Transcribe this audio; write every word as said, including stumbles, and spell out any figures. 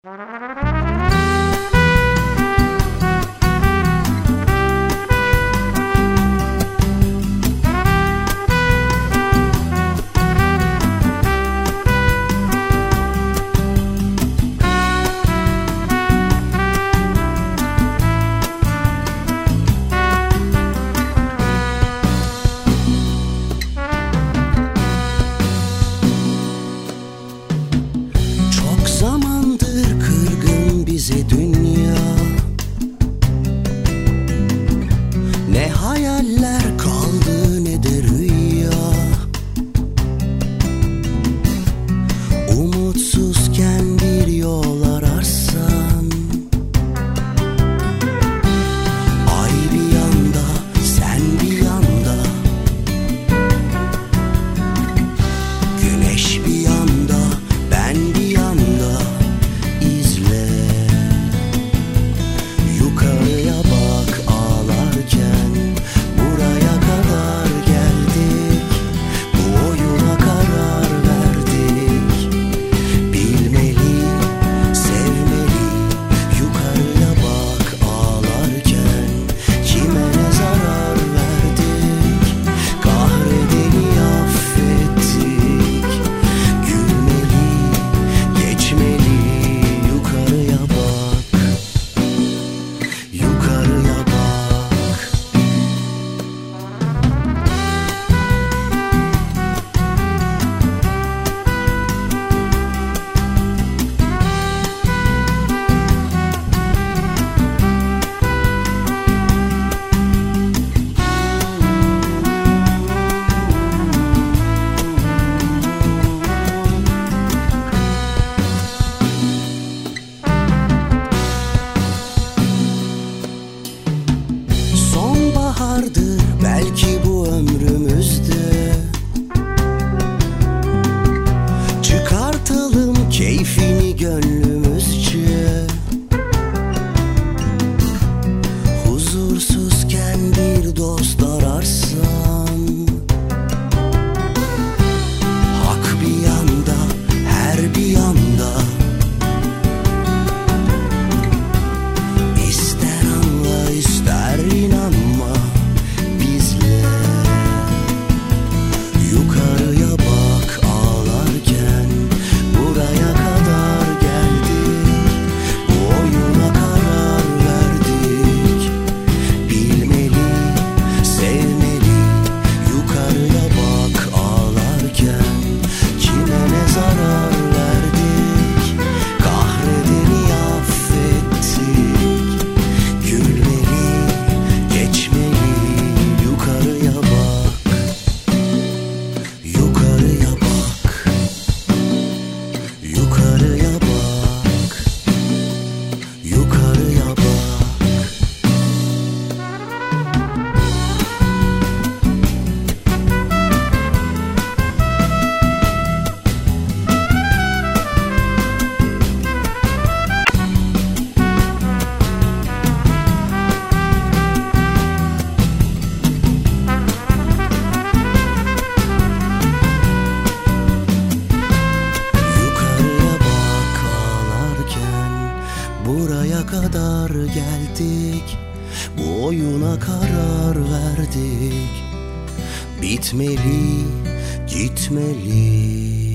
Ne hayaller kaldı ne de rüya. Umutsuzken bir yol ararsan, ay bir yanda sen bir yanda, güneş bir yanda ben bir yanda, izle yukarıya bak ağlarken. Buraya kadar geldik, bu oyuna karar verdik. Bilmeli, sevmeli, yukarıya bak ağlarken. Kime ne zarar verdik, kahredeni affettik. Gülmeli, geçmeli, yukarıya bak, yukarıya bak. Sonbahardır belki bu ömrümüzde, çıkartalım keyfini gönlümüzce. Huzursuzken bir dost ararsan, hak bir yanda her bir yanda. İster anla ister inanma, bizle yukarıya bak ağlarken. Buraya kadar geldik, bu oyuna karar verdik. Bilmeli, sevmeli, yukarıya bak ağlarken. Kime ne zarar verdik, kahredeni affettik. Gülmeli, geçmeli, yukarıya bak, yukarıya bak, yukarıya bak, yukarıya bak. Yukarıya bak ağlarken. Buraya kadar geldik, bu oyuna karar verdik. Bitmeli, gitmeli.